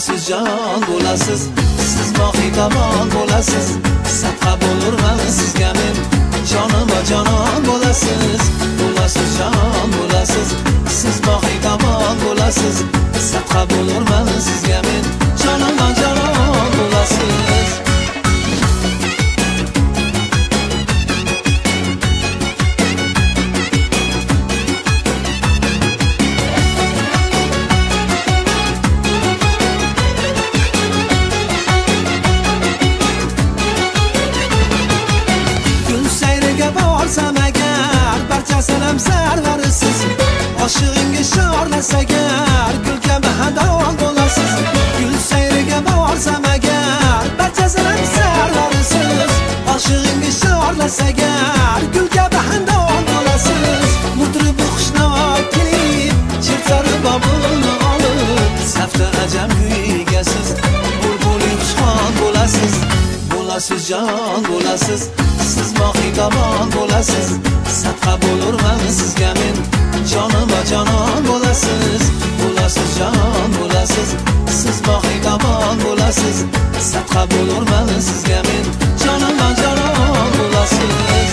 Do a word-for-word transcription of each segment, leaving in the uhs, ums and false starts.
bo'lasiz jon bo'lasiz, siz mohiy tomon bo'lasiz, sadqa bo'lurman sizga men, jonim va jonon bo'lasiz. Bo'lasiz jon bo'lasiz, siz mohiy tomon bo'lasiz, sadqa bo'lurman sizga men, jonim va jonon bo'lasiz. Borsam agar barchasinam sarvarisiz, oshig'ingga chorlas agar gul kabi hadon bo'lasiz. Gul sayriga borsam agar barchasinam sarvarisiz, oshig'ingga chorlas agar gul kabi hadon bo'lasiz. Mutrib xushnoy kelib chirtari bobulni olib, safda ajam kuygasiz, bulbuli xushxon bo'lasiz. Bo'lasiz jon bo'lasiz, siz mohiy tomon bo'lasiz, sadqa bo'lurman sizga men, jonim va jonon bo'lasiz. Bo'lasiz jon bo'lasiz, siz mohiy tomon bo'lasiz, sadqa bo'lurman sizga men, jonim va jonon bo'lasiz.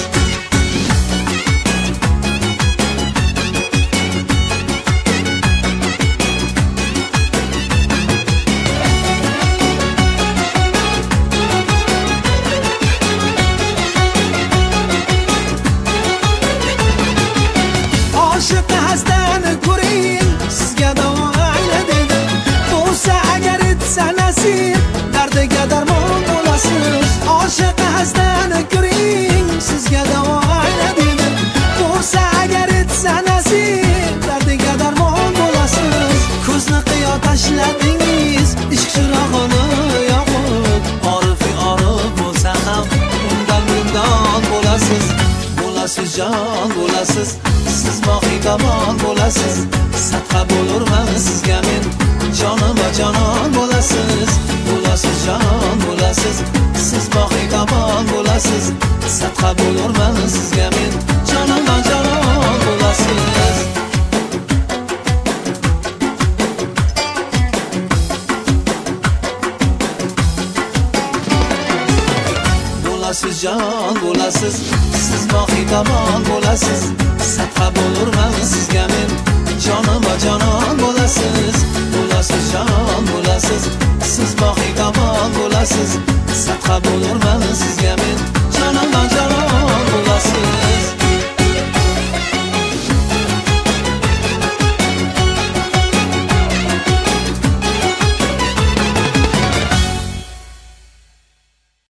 Dardiga darmon bo'lasiz, oshiq hasdan ko'ring, sizga davo ayla dedim. Bo'lsa agar etsa nasib, dardiga darmon bo'lasiz. Ko'zni qiyo tashladingiz, ishq chirog'ini yoqib, orifi orif bo'lsa ham undan bundan bo'lasiz. Bo'lasiz jon bo'lasiz, siz mohiy tomon bo'lasiz, sadqa bo'lurman sizga men, jonim va jonon bo'lasiz. Bo'lasiz jon bo'lasiz, siz mohiy tomon bo'lasiz, sadqa bo'lurman sizga men, jonim va jonon bo'lasiz. Bo'lasiz jon bo'lasiz, siz mohiy tomon bo'lasiz, sadqa bo'lurman sizga men, jonim va jonon bo'lasiz. Bo'lasiz jon bo'lasiz, siz mohiy tomon bo'lasiz, sadqa bo'lurman sizga men.